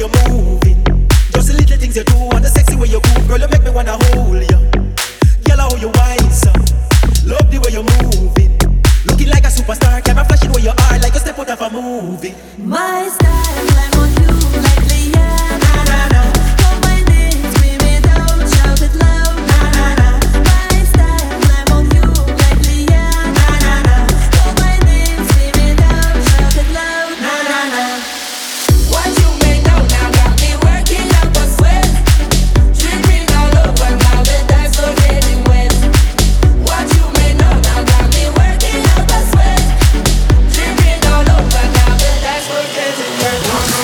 you're moving. Just the little things you do and the sexy way you move, girl, you make me wanna hold you. Girl, how you wise up. Love the way you're moving. Looking like a superstar, camera flashing where you are, like a step out of a movie. My style, I'm on you like Leanna. Na na na, Call my name, scream it out, shout it loud. na na na, My style, I'm on you like Leanna. na na na, Call my name, scream it out, shout it loud. na na na. What you made now got me working up a sweat. Dripping all over now, the dance so getting wet. What you made now got me working up a sweat. Dripping all over now, the dance so getting wet.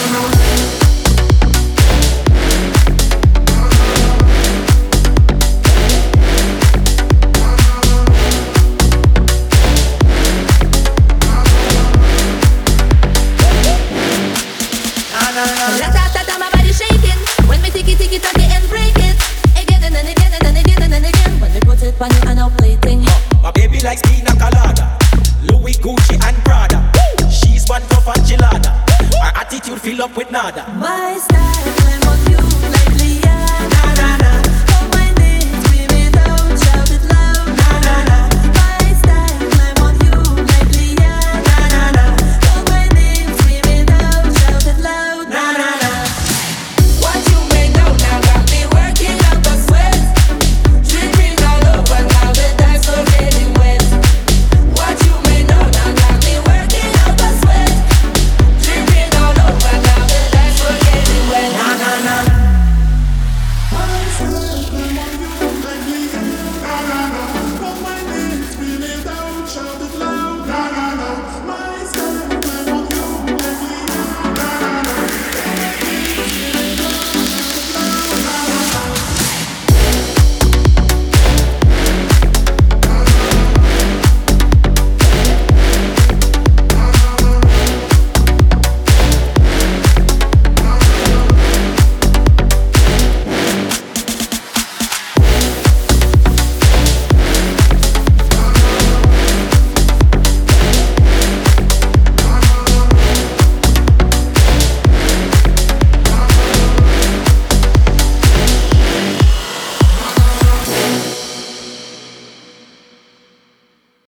Ra-ta-ta-ta, my body shaking. When me tick it, tuck it and break it. Again and then again and then again and then again. When we put it on you and now plating. My baby likes pina colada, Louis, Gucci and Prada. She's one tough and gelada. Her attitude fill up with nada. My style, I'm on you like Leanna. Na na na, Call my name, scream it out, shout it loud. na na na, My style, I'm on you like Leanna. na na na, Call my name, scream it out, shout it loud. na na na. What you made now got me working up a sweat. Dripping all over now, the dance so getting wet. What you made now got me working up a sweat. Dripping all over now, the dance so getting wet. Na na na. My style, I'm on you